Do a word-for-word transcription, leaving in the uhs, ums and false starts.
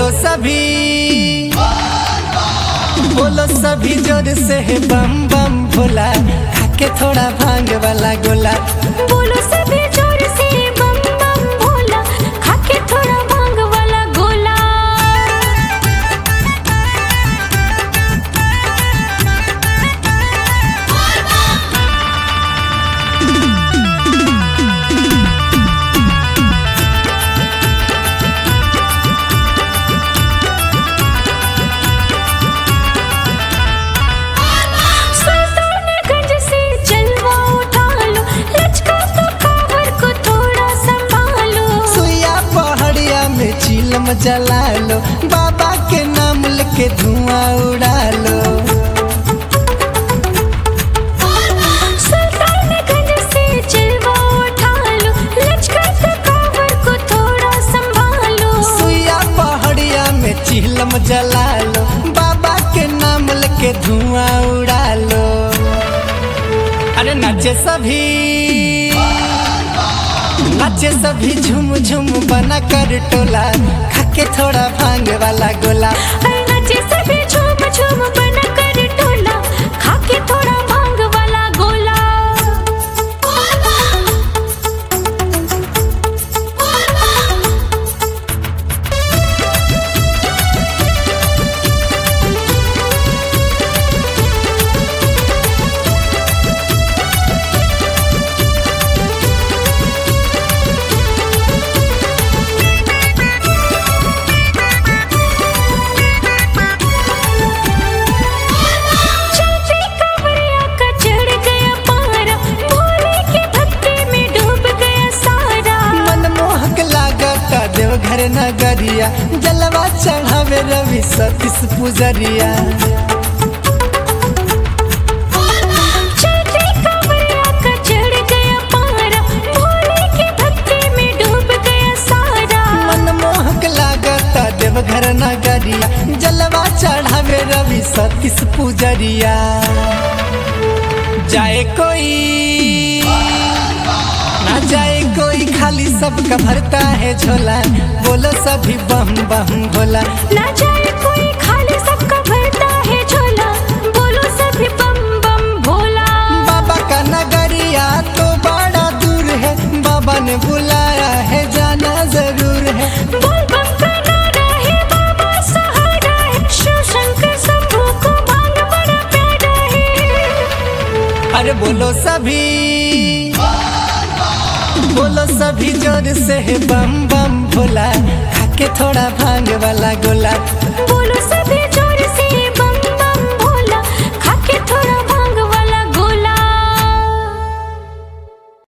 बोलो सभी, बोलो सभी जोर से है बम बम भोला, खाके थोड़ा भांग वाला गोला। बोलो सभी जोर से बम बम भोला, खाके थोड़ा भांग वाला गोला। सुल्तानगंज से जलवा उठा लो, लचका तो कांवर को थोड़ा संभालो। सुइया पहाड़िया में चिलम जला लो, बाबा के नाम लेके धुआं उड़ा लो। सुल्तानगंज से जलवा उठा लो, लचका तो कांवर को थोड़ा संभालो। सुइया पहाड़िया में चिलम जला लो, बाबा के नाम लेके धुआं उड़ा लो। अरे नाचे सभी, नाचे सभी झूम झूम बना कर टोला, खाके थोड़ा भांग वाला गोला। अरे नाचे सभी झूम झूम बना कर टोला, खाके थोड़ा भांग वाला गोला। चलते कांवरिया का चढ़ गया पारा, भोले की भक्ति में डूब गया सारा। मनमोहक लागता देवघर नगरिया, जलवा चढ़ावे रवि सतीश पुजरिया। चलते कांवरिया का चढ़ गया पारा, भोले की भक्ति में डूब गया सारा। मनमोहक लागता देवघर नगरिया, जलवा चढ़ावे रवि सतीश पुजरिया। जाए कोई ना जाए कोई, खाली सबका भरता है झोला, बोलो सभी बम बम भोला। ना जाए कोई खाली, सबका भरता है झोला, बोलो सभी बम बम भोला। बाबा का नगरिया तो बड़ा दूर है, बाबा ने बुलाया है जाना जरूर है। बोल बम का नारा है, बाबा सहारा है, शिव शंकर शंभू को भांग बड़ा प्यारा है। अरे बोलो सभी, बोलो सभी जोर से है बम बम भोला, खाके थोड़ा भांग वाला गोला। बोलो सभी